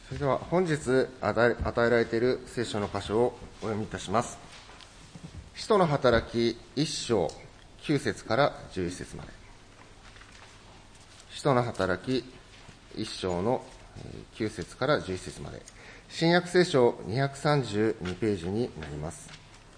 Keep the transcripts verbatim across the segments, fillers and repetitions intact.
それでは本日与えられている聖書の箇所をお読みいたします。使徒の働き一章九節から十一節まで。使徒の働き一章の九節から十一節まで。新約聖書にひゃくさんじゅうにページになります。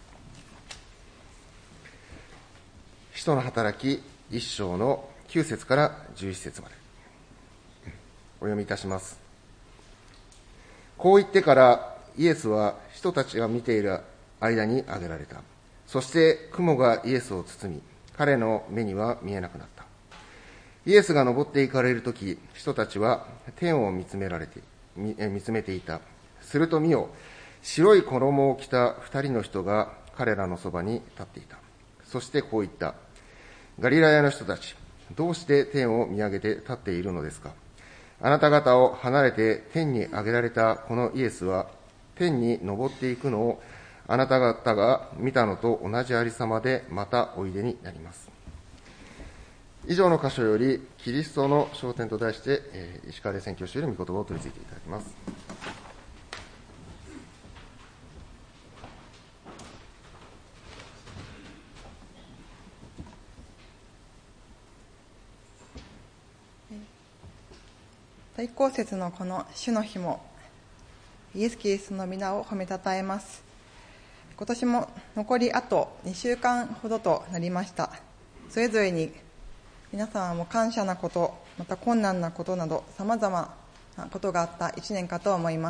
使徒の働き一章の九節から十一節まで。お読みいたします。こう言ってからイエスは人たちが見ている間に挙げられた。そして雲がイエスを包み、彼の目には見えなくなった。イエスが登っていかれるとき、人たちは天を見つめられて見、見つめていた。すると見よ、白い衣を着た二人の人が彼らのそばに立っていた。そしてこう言った。ガリラヤの人たち、どうして天を見上げて立っているのですか。あなた方を離れて天に上げられたこのイエスは、天に昇っていくのをあなた方が見たのと同じありさまでまたおいでになります。以上の箇所より、キリストの昇天と題して、えー、石川宣教師より御言葉を取り付いていただきます。 大公節のこの主の日もイエス・キリストの皆を褒めたたえます。今年も残りあとにしゅうかんほどとなりました。それぞれに皆様も感謝なこと、また困難なことなど様々なことがあった一年かと思います。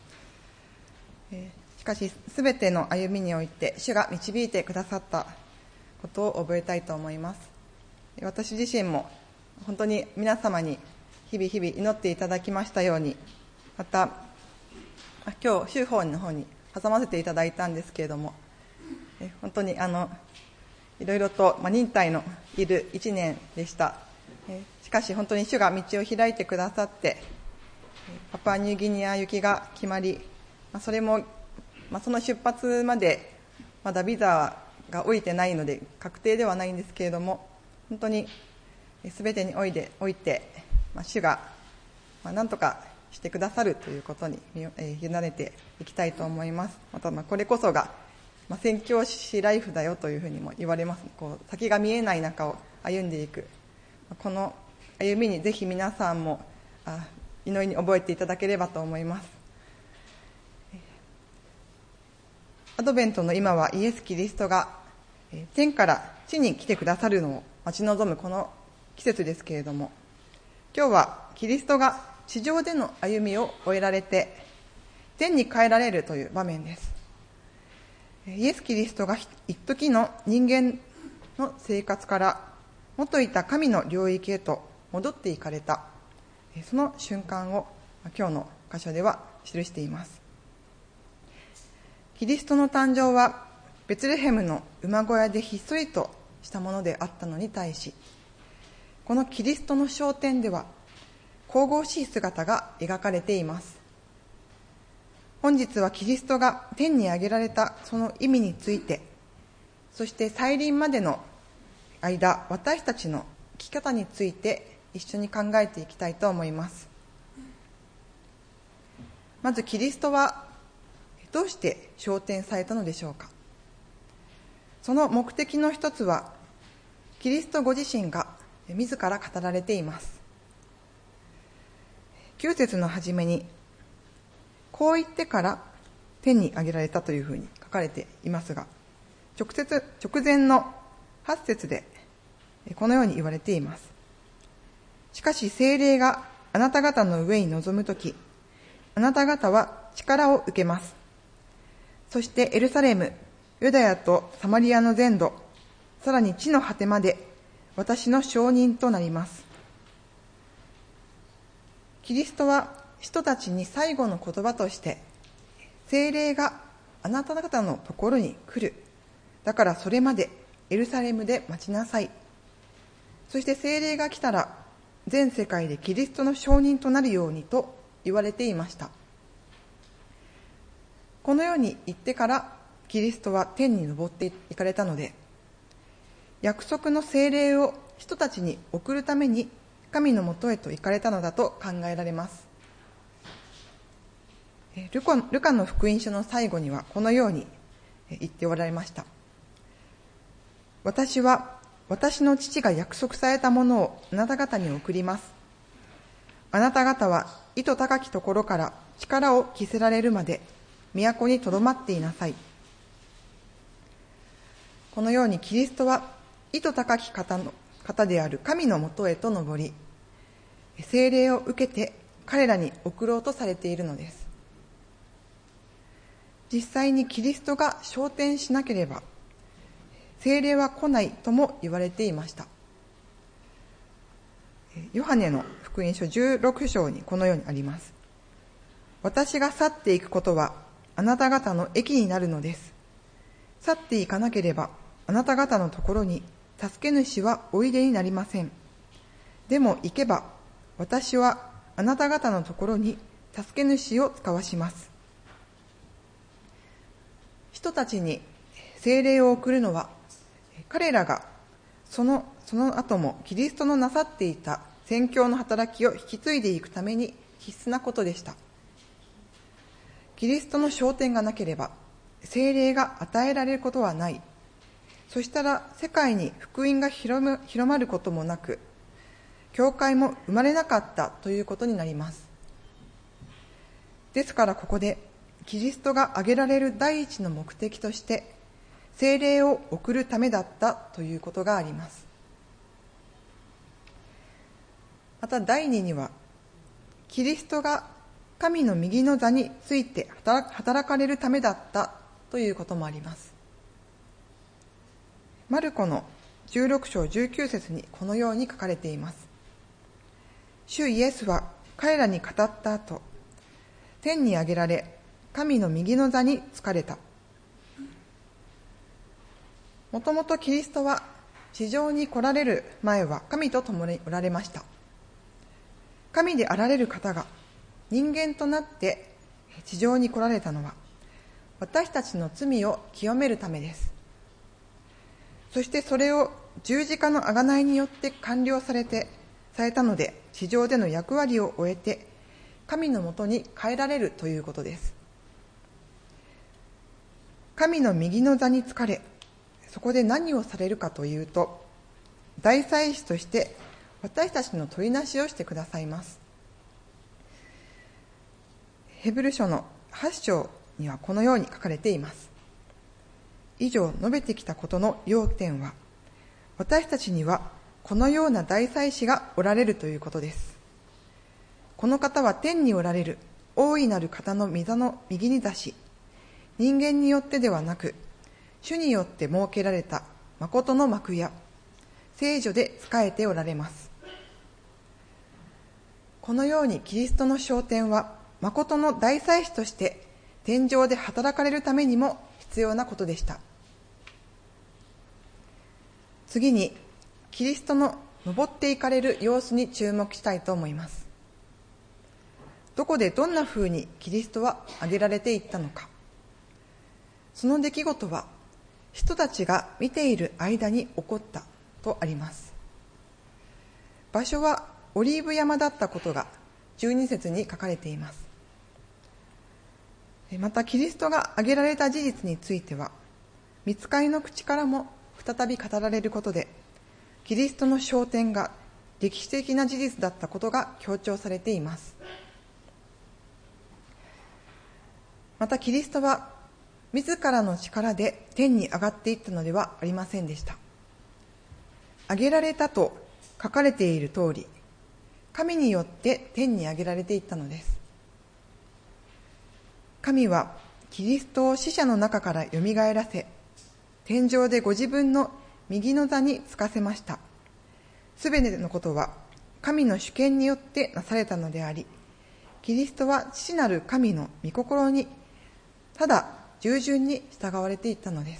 しかしすべての歩みにおいて主が導いてくださったことを覚えたいと思います。私自身も本当に皆様に日々日々祈っていただきましたように、また今日週報の方に挟ませていただいたんですけれども、え本当にあのいろいろと、まあ、忍耐のいる一年でした。えしかし本当に主が道を開いてくださって、パプアニューギニア行きが決まり、まあ、それも、まあ、その出発までまだビザが下りてないので確定ではないんですけれども、本当に全てにおいて、おいてまあ、主が、まあ、何とかしてくださるということに、えー、委ねていきたいと思います。また、まあ、これこそが、まあ、宣教師ライフだよというふうにも言われます。こう先が見えない中を歩んでいく、この歩みにぜひ皆さんもあ祈りに覚えていただければと思います。アドベントの今はイエス・キリストが天から地に来てくださるのを待ち望むこの季節ですけれども、今日はキリストが地上での歩みを終えられて天に帰られるという場面です。イエス・キリストが一時の人間の生活から元いた神の領域へと戻っていかれた、その瞬間を今日の箇所では記しています。キリストの誕生はベツレヘムの馬小屋でひっそりとしたものであったのに対し、このキリストの昇天では神々しい姿が描かれています。本日はキリストが天に上げられたその意味について、そして再臨までの間、私たちの生き方について一緒に考えていきたいと思います。まずキリストはどうして昇天されたのでしょうか。その目的の一つはキリストご自身が自ら語られています。きゅう節の初めにこう言ってから天に上げられたというふうに書かれていますが、直接直前のはち節でこのように言われています。しかし聖霊があなた方の上に臨むとき、あなた方は力を受けます。そしてエルサレム、ユダヤとサマリアの全土、さらに地の果てまで私の証人となります。キリストは人たちに最後の言葉として、聖霊があなた方のところに来る。だからそれまでエルサレムで待ちなさい。そして聖霊が来たら全世界でキリストの証人となるようにと言われていました。このように言ってからキリストは天に昇っていかれたので、約束の聖霊を人たちに送るために神のもとへと行かれたのだと考えられます。 ルコルカの福音書の最後にはこのように言っておられました。私は私の父が約束されたものをあなた方に送ります。あなた方は意図高きところから力を着せられるまで都にとどまっていなさい。このようにキリストは意図高き方の方である神のもとへと上り、聖霊を受けて彼らに送ろうとされているのです。実際にキリストが昇天しなければ聖霊は来ないとも言われていました。ヨハネの福音書じゅうろく章にこのようにあります。私が去っていくことはあなた方の益になるのです。去っていかなければあなた方のところに助け主はおいでになりません。でも行けば私はあなた方のところに助け主を使わします。人たちに聖霊を送るのは彼らがその、その後もキリストのなさっていた宣教の働きを引き継いでいくために必須なことでした。キリストの昇天がなければ聖霊が与えられることはない。そしたら世界に福音が広ま、広まることもなく、教会も生まれなかったということになります。ですからここでキリストが挙げられる第一の目的として聖霊を送るためだったということがあります。また第二にはキリストが神の右の座について働かれるためだったということもあります。マルコのじゅうろく章じゅうきゅう節にこのように書かれています。主イエスは彼らに語った後、天に上げられ神の右の座に就かれた。もともとキリストは地上に来られる前は神と共におられました。神であられる方が人間となって地上に来られたのは私たちの罪を清めるためです。そしてそれを十字架の贖いによって完了されてされたので、地上での役割を終えて神のもとに帰られるということです。神の右の座に就かれ、そこで何をされるかというと、大祭司として私たちの取りなしをしてくださいます。ヘブル書のはち章にはこのように書かれています。以上述べてきたことの要点は、私たちにはこのような大祭司がおられるということです。この方は天におられる大いなる方の御座の右に座し、人間によってではなく、主によって設けられた誠の幕や聖女で仕えておられます。このようにキリストの昇天は誠の大祭司として天上で働かれるためにも必要なことでした。次にキリストの登っていかれる様子に注目したいと思います。どこでどんなふうにキリストは挙げられていったのか。その出来事は人たちが見ている間に起こったとあります。場所はオリーブ山だったことがじゅうに節に書かれています。またキリストが挙げられた事実については、御使いの口からも再び語られることで、キリストの昇天が歴史的な事実だったことが強調されています。またキリストは自らの力で天に上がっていったのではありませんでした。上げられたと書かれている通り、神によって天に上げられていったのです。神はキリストを死者の中からよみがえらせ、天上でご自分の右の座につかせました。すべてのことは神の主権によってなされたのであり、キリストは父なる神の御心にただ従順に従われていったのです。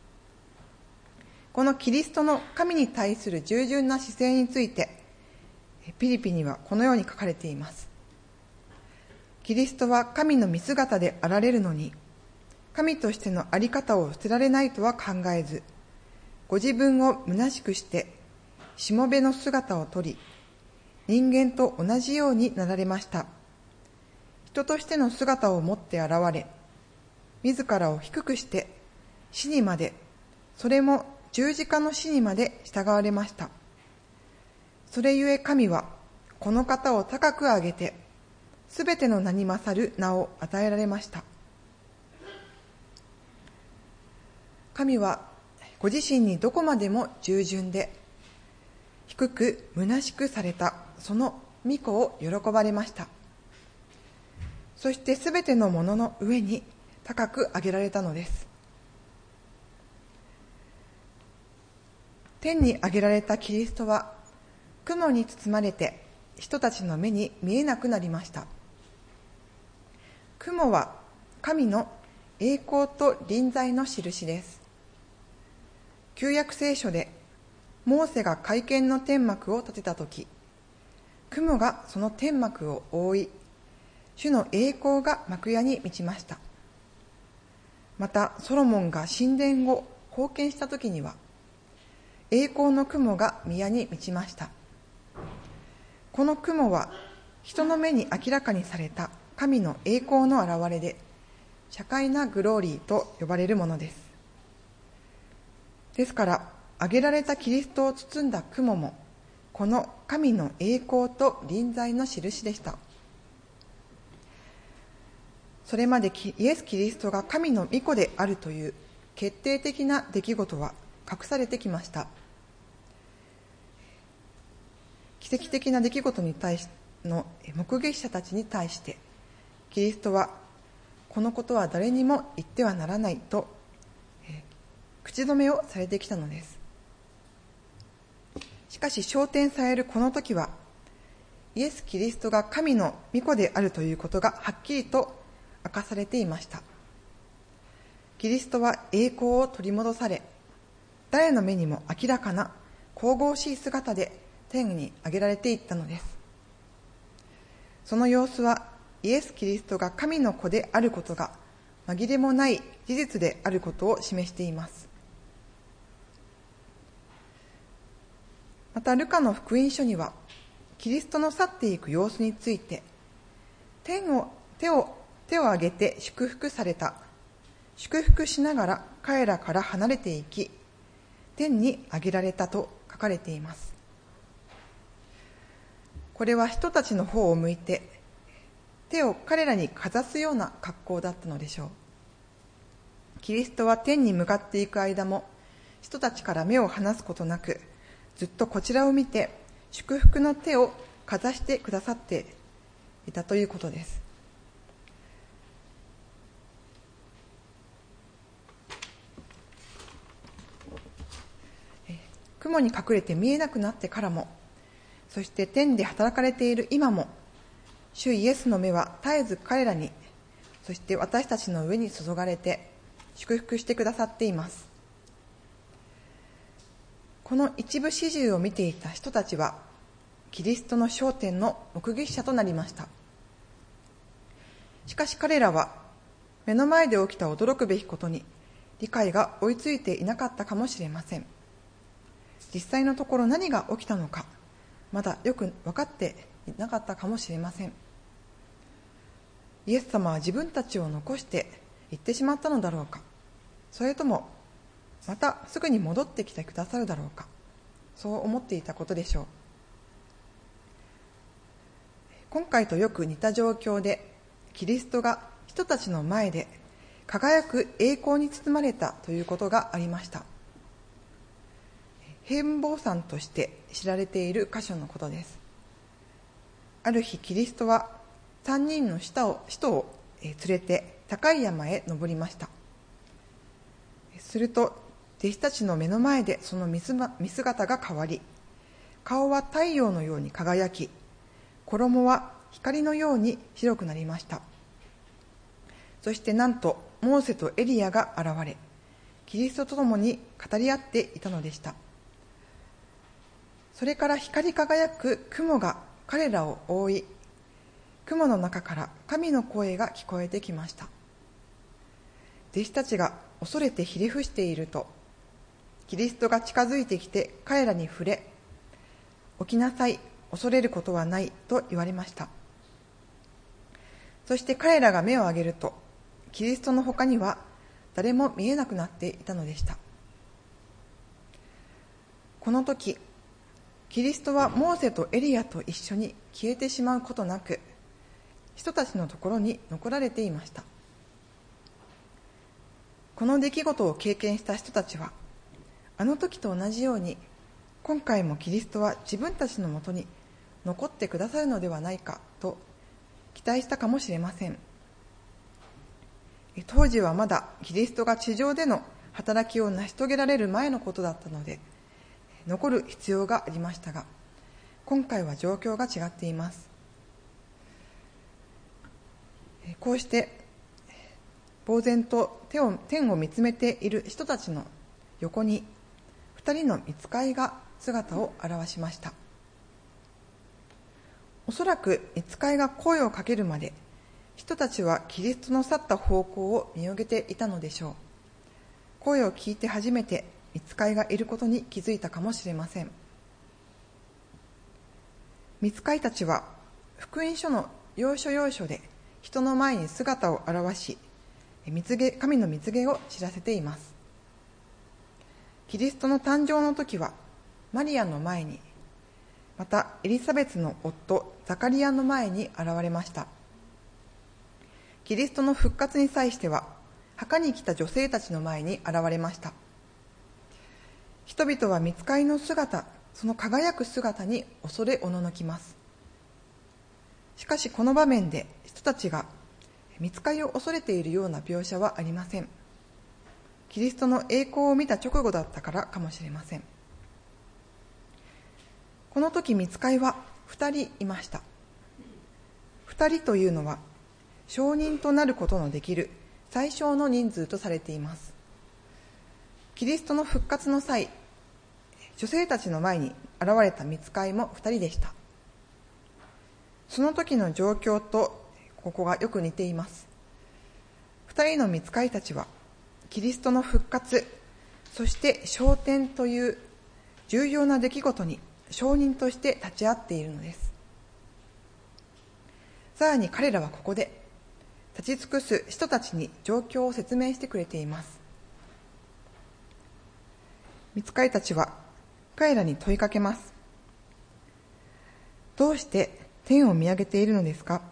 このキリストの神に対する従順な姿勢について、ピリピにはこのように書かれています。キリストは神の見姿であられるのに、神としてのあり方を捨てられないとは考えず、ご自分を虚しくしてしもべの姿をとり、人間と同じようになられました。 人としての姿を持って現れ、自らを低くして死にまで、それも十字架の死にまで従われました。それゆえ神はこの方を高く上げて、すべての名に勝る名を与えられました。神はご自身にどこまでも従順で、低く虚しくされたその御子を喜ばれました。そしてすべてのものの上に高く上げられたのです。天に上げられたキリストは、雲に包まれて人たちの目に見えなくなりました。雲は神の栄光と臨在の印です。旧約聖書でモーセが会見の天幕を立てたとき、雲がその天幕を覆い、主の栄光が幕屋に満ちました。またソロモンが神殿を封建したときには、栄光の雲が宮に満ちました。この雲は人の目に明らかにされた神の栄光の現れで、シャカイナグローリーと呼ばれるものです。ですから、挙げられたキリストを包んだ雲も、この神の栄光と臨在の印でした。それまでイエス・キリストが神の御子であるという決定的な出来事は隠されてきました。奇跡的な出来事に対しの目撃者たちに対して、キリストはこのことは誰にも言ってはならないと、えー、口止めをされてきたのです。しかし昇天されるこの時は、イエス・キリストが神の御子であるということがはっきりと明かされていました。キリストは栄光を取り戻され、誰の目にも明らかな神々しい姿で天に上げられていったのです。その様子はイエス・キリストが神の子であることが紛れもない事実であることを示しています。またルカの福音書には、キリストの去っていく様子について、天を手を手を挙げて祝福された、祝福しながら彼らから離れていき、天に上げられたと書かれています。これは人たちの方を向いて手を彼らにかざすような格好だったのでしょう。キリストは天に向かっていく間も人たちから目を離すことなく、ずっとこちらを見て祝福の手をかざしてくださっていたということです。雲に隠れて見えなくなってからも、そして天で働かれている今も、主イエスの目は絶えず彼らに、そして私たちの上に注がれて祝福してくださっています。この一部始終を見ていた人たちは、キリストの昇天の目撃者となりました。しかし彼らは、目の前で起きた驚くべきことに理解が追いついていなかったかもしれません。実際のところ何が起きたのか、まだよく分かっていなかったかもしれません。イエス様は自分たちを残して行ってしまったのだろうか、それともまたすぐに戻ってきてくださるだろうか、そう思っていたことでしょう。今回とよく似た状況で、キリストが人たちの前で輝く栄光に包まれたということがありました。ヘンボー山として知られている箇所のことです。ある日キリストは三人の使徒を、使徒を連れて高い山へ登りました。すると弟子たちの目の前でその見姿が変わり、顔は太陽のように輝き、衣は光のように白くなりました。そしてなんとモーセとエリアが現れ、キリストと共に語り合っていたのでした。それから光り輝く雲が彼らを覆い、雲の中から神の声が聞こえてきました。弟子たちが恐れてひれ伏していると、キリストが近づいてきて彼らに触れ、起きなさい、恐れることはないと言われました。 そして彼らが目を上げると、キリストの他には誰も見えなくなっていたのでした。この時、キリストはモーセとエリアと一緒に消えてしまうことなく、人たちのところに残られていました。この出来事を経験した人たちは、あの時と同じように、今回もキリストは自分たちのもとに残ってくださるのではないかと期待したかもしれません。当時はまだキリストが地上での働きを成し遂げられる前のことだったので、残る必要がありましたが、今回は状況が違っています。こうして呆然と手を天を見つめている人たちの横に二人の御使いが姿を現しました。おそらく御使いが声をかけるまで、人たちはキリストの去った方向を見上げていたのでしょう。声を聞いて初めて御使いがいることに気づいたかもしれません。御使いたちは福音書の要所要所で人の前に姿を現し、蜜げ神の蜜げを知らせています。キリストの誕生の時はマリアの前に、またエリザベスの夫ザカリアの前に現れました。キリストの復活に際しては墓に来た女性たちの前に現れました。人々は御使いの姿、その輝く姿に恐れおののきます。しかしこの場面で人たちが御使いを恐れているような描写はありません。キリストの栄光を見た直後だったからかもしれません。この時御使いは二人いました。二人というのは証人となることのできる最小の人数とされています。キリストの復活の際、女性たちの前に現れた御使いも二人でした。その時の状況とここがよく似ています。二人の御使いたちはキリストの復活、そして昇天という重要な出来事に証人として立ち会っているのです。さらに彼らはここで立ち尽くす人たちに状況を説明してくれています。御使いたちは彼らに問いかけます。どうして天を見上げているのですか？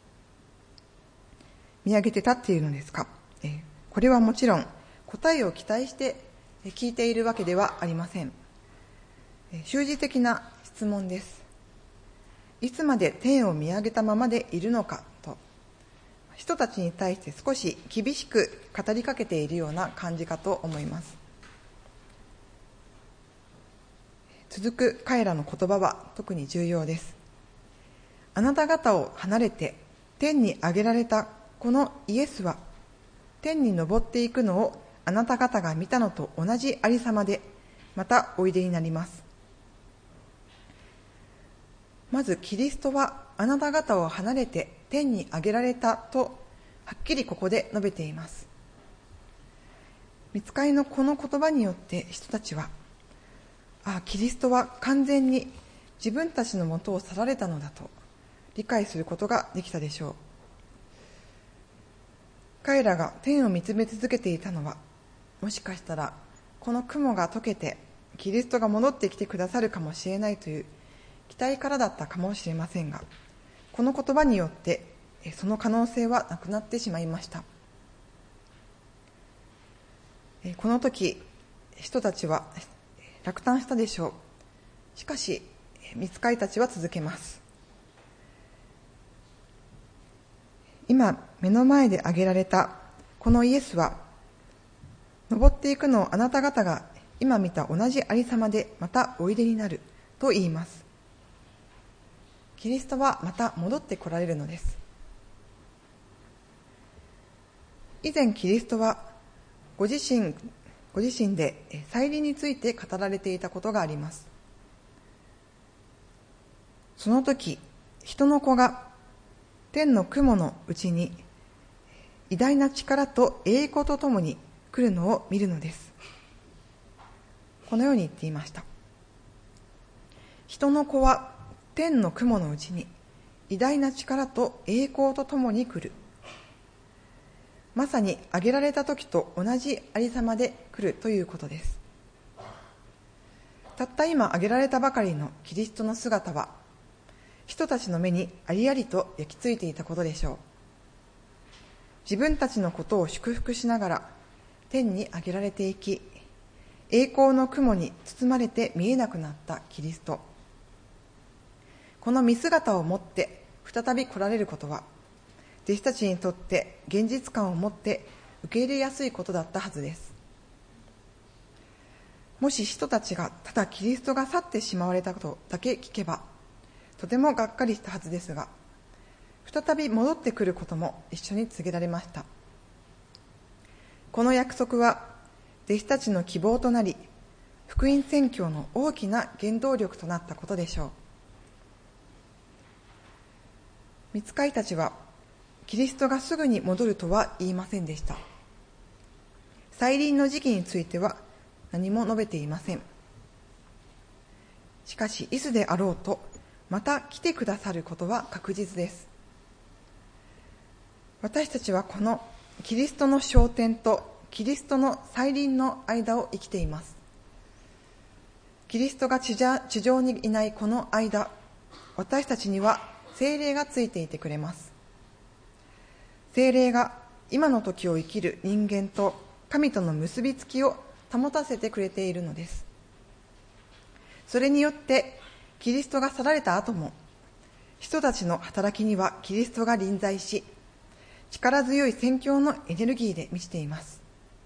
見上げて立っているのですか？えこれはもちろん答えを期待して聞いているわけではありません。習字的な質問です。いつまで天を見上げたままでいるのかと、人たちに対して少し厳しく語りかけているような感じかと思います。続く彼らの言葉は特に重要です。あなた方を離れて天に上げられたこのイエスは、天に昇っていくのをあなた方が見たのと同じありさまで、またおいでになります。まずキリストはあなた方を離れて天に上げられたとはっきりここで述べています。御使いのこの言葉によって人たちは、ああ、キリストは完全に自分たちのもとを去られたのだと理解することができたでしょう。彼らが天を見つめ続けていたのは、もしかしたらこの雲が解けてキリストが戻ってきてくださるかもしれないという期待からだったかもしれませんが、この言葉によってその可能性はなくなってしまいました。この時人たちは落胆したでしょう。しかし御使いたちは続けます。今目の前で挙げられたこのイエスは、登っていくのをあなた方が今見た同じありさまでまたおいでになると言います。キリストはまた戻って来られるのです。以前キリストはご自身ご自身で再臨について語られていたことがあります。その時、人の子が天の雲のうちに偉大な力と栄光とともに来るのを見るのです。このように言っていました。人の子は天の雲のうちに偉大な力と栄光とともに来る。まさに挙げられた時と同じありさまで来るということです。たった今挙げられたばかりのキリストの姿は、人たちの目にありありと焼き付いていたことでしょう。自分たちのことを祝福しながら天に挙げられていき、栄光の雲に包まれて見えなくなったキリスト。この見姿を持って再び来られることは、弟子たちにとって現実感を持って受け入れやすいことだったはずです。もし人たちがただキリストが去ってしまわれたことだけ聞けば、とてもがっかりしたはずですが、再び戻ってくることも一緒に告げられました。この約束は弟子たちの希望となり、福音宣教の大きな原動力となったことでしょう。御使いたちはキリストがすぐに戻るとは言いませんでした。再臨の時期については何も述べていません。しかしいつであろうとまた来てくださることは確実です。私たちはこのキリストの昇天とキリストの再臨の間を生きています。キリストが地上にいないこの間、私たちには聖霊がついていてくれます。聖霊が今の時を生きる人間と神との結びつきを保たせてくれているのです。それによってキリストが去られた後も、人たちの働きにはキリストが臨在し、力強い宣教のエネルギーで満ちています。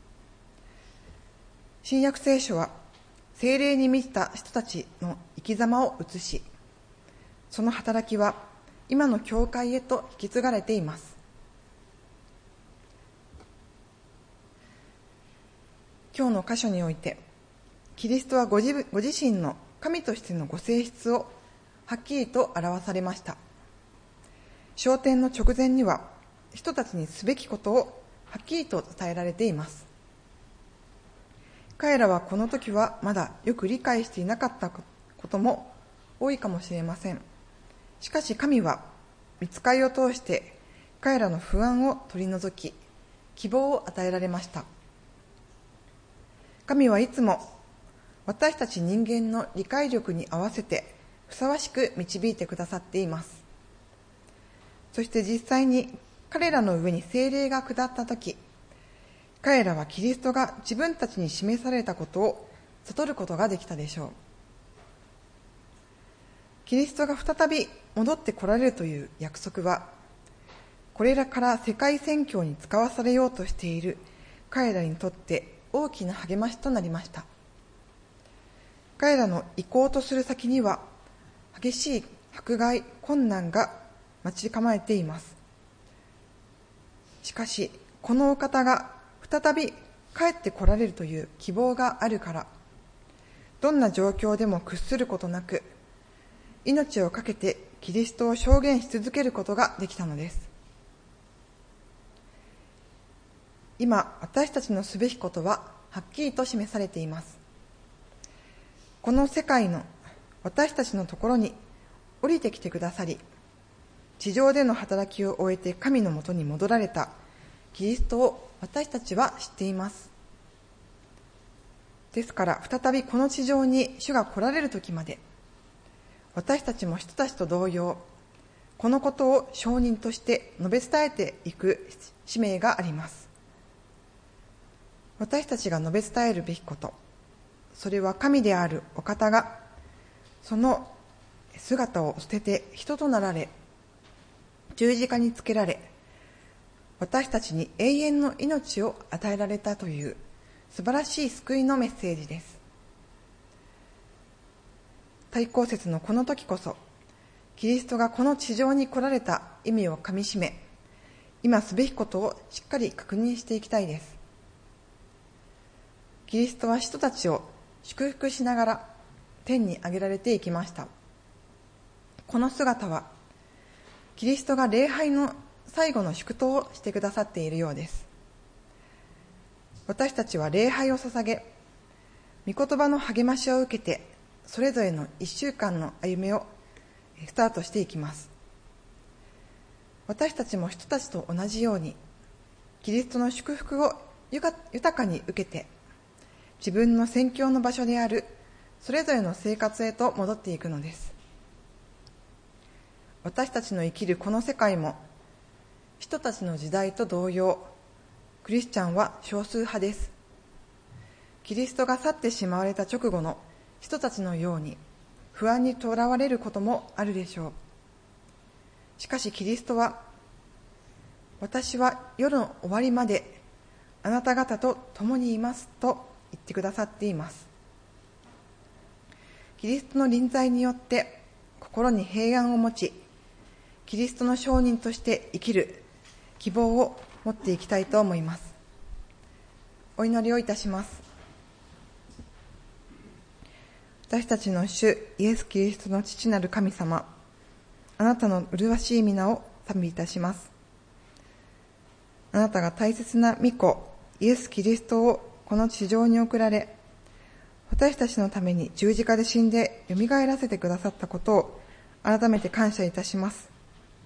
新約聖書は聖霊に満ちた人たちの生き様を映し、その働きは今の教会へと引き継がれています。今日の箇所において、キリストはご自、ご自身の神としてのご性質をはっきりと表されました。昇天の直前には、人たちにすべきことをはっきりと伝えられています。彼らはこの時はまだよく理解していなかったことも多いかもしれません。しかし神は御使いを通して彼らの不安を取り除き、希望を与えられました。神はいつも私たち人間の理解力に合わせてふさわしく導いてくださっています。そして実際に彼らの上に聖霊が下ったとき、彼らはキリストが自分たちに示されたことを悟ることができたでしょう。キリストが再び戻って来られるという約束は、これらから世界宣教に使わされようとしている彼らにとって大きな励ましとなりました。彼らの行こうとする先には激しい迫害、困難が待ち構えています。しかしこのお方が再び帰って来られるという希望があるから、どんな状況でも屈することなく、命を懸けてキリストを証言し続けることができたのです。今私たちのすべきことははっきりと示されています。この世界の私たちのところに降りてきてくださり、地上での働きを終えて神のもとに戻られたキリストを私たちは知っています。ですから再びこの地上に主が来られる時まで、私たちも人たちと同様、このことを証人として述べ伝えていく使命があります。私たちが述べ伝えるべきこと、それは神であるお方がその姿を捨てて人となられ、十字架につけられ、私たちに永遠の命を与えられたという素晴らしい救いのメッセージです。大公節のこの時こそ、キリストがこの地上に来られた意味をかみしめ、今すべきことをしっかり確認していきたいです。キリストは人たちを祝福しながら天に上げられていきました。この姿はキリストが礼拝の最後の祝祷をしてくださっているようです。私たちは礼拝を捧げ、御言葉の励ましを受けて、それぞれの一週間の歩みをスタートしていきます。 私たちも人たちと同じようにキリストの祝福を豊かに受けて、自分の宣教の場所であるそれぞれの生活へと戻っていくのです。私たちの生きるこの世界も人たちの時代と同様、クリスチャンは少数派です。キリストが去ってしまわれた直後の人たちのように不安にとらわれることもあるでしょう。しかしキリストは、私は夜の終わりまであなた方と共にいますと言ってくださっています。キリストの臨在によって心に平安を持ち、キリストの証人として生きる希望を持っていきたいと思います。お祈りをいたします。私たちの主イエス・キリストの父なる神様、あなたの麗しい皆を賛美いたします。あなたが大切な御子イエス・キリストをこの地上に送られ、私たちのために十字架で死んでよみがえらせてくださったことを改めて感謝いたします。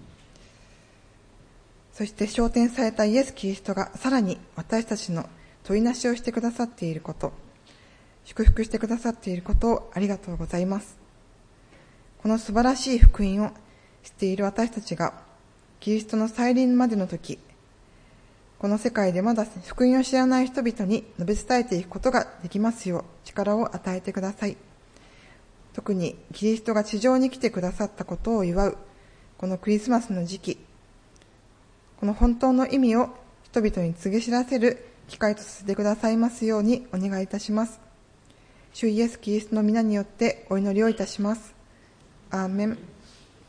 そして昇天されたイエス・キリストがさらに私たちの問いなしをしてくださっていること、祝福してくださっていることをありがとうございます。この素晴らしい福音を知っている私たちがキリストの再臨までの時、この世界でまだ福音を知らない人々に述べ伝えていくことができますよう力を与えてください。特にキリストが地上に来てくださったことを祝うこのクリスマスの時期、この本当の意味を人々に告げ知らせる機会とさせてくださいますようにお願いいたします。主イエス・キリストの皆によってお祈りをいたします。アーメン。